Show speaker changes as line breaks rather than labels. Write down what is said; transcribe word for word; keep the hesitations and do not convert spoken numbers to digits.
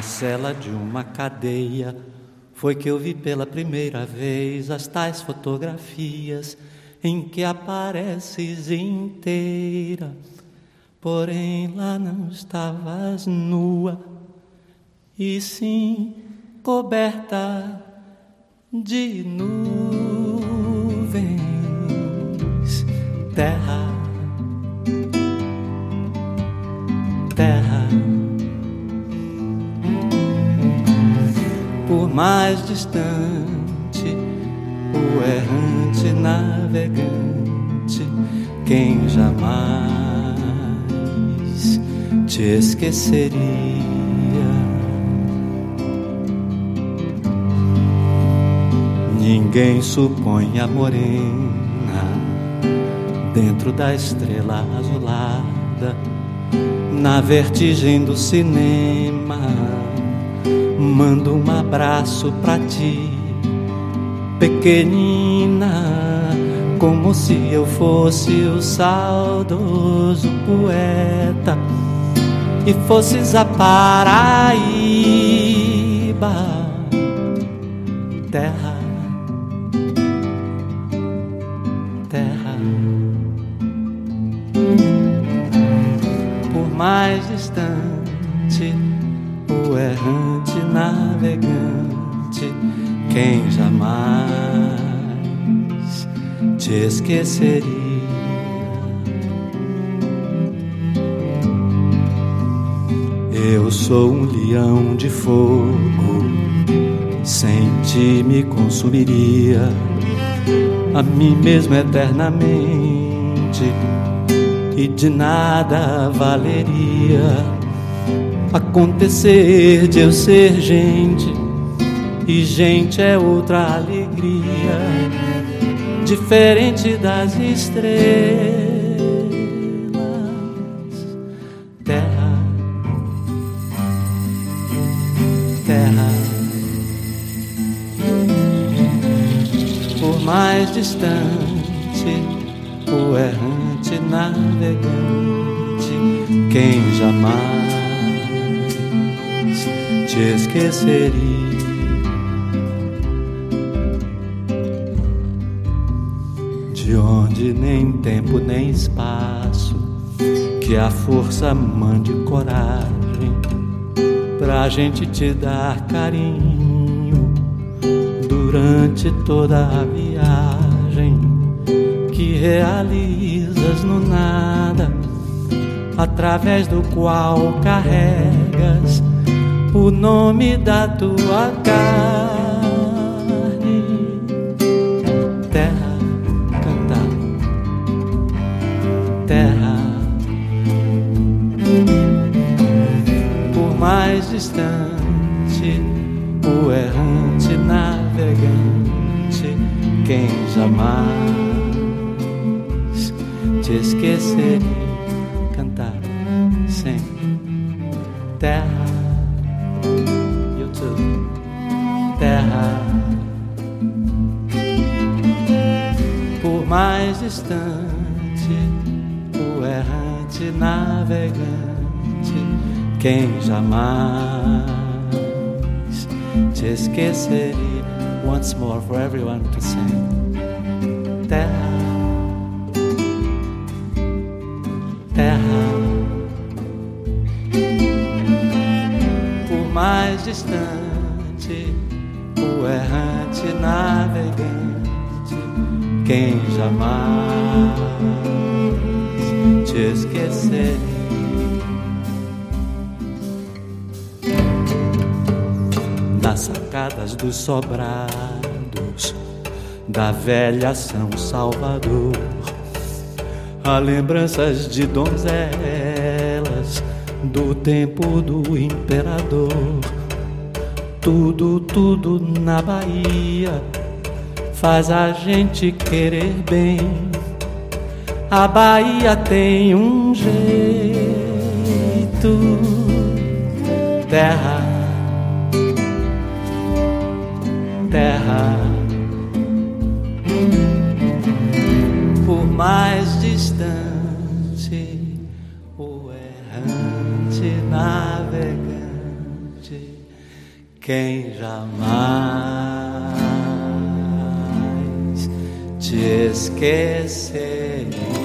cela de uma cadeia foi que eu vi pela primeira vez as tais fotografias em que apareces inteira. Porém lá não estavas nua, e sim coberta de nuvens. Terra, terra, por mais distante, o errante navegante, quem jamais te esqueceria. Ninguém supõe a morena dentro da estrela azulada, na vertigem do cinema. Mando um abraço pra ti, pequenina, como se eu fosse o saudoso poeta e fosses a Paraíba. Terra, terra, por mais distante, o errante navegante, quem jamais te esqueceria. Eu sou um leão de fogo, sem ti me consumiria a mim mesmo eternamente, e de nada valeria acontecer de eu ser gente, e gente é outra alegria, diferente das estrelas. Terra, terra, por mais distante, o errante navegante, quem jamais te esqueceria. De onde nem tempo nem espaço, que a força mande coragem pra gente te dar carinho durante toda a viagem que realizas no nada, através do qual carregas o nome da tua carne. Terra, cantar, terra, por mais distante, o errante navegante, quem jamais te esqueceria. Cantar sempre. Terra, terra, por mais distante, o errante navegante, quem jamais te esqueceria. Once more for everyone to sing. Terra, terra, por mais distante, o errante navegante, quem jamais te esqueceria. Nas sacadas dos sobrados da velha São Salvador, há lembranças de donzelas do tempo do imperador. Tudo, tudo na Bahia faz a gente querer bem. A Bahia tem um jeito. Terra, terra, por mais distante, o errante navegante, quem jamais te esquecer.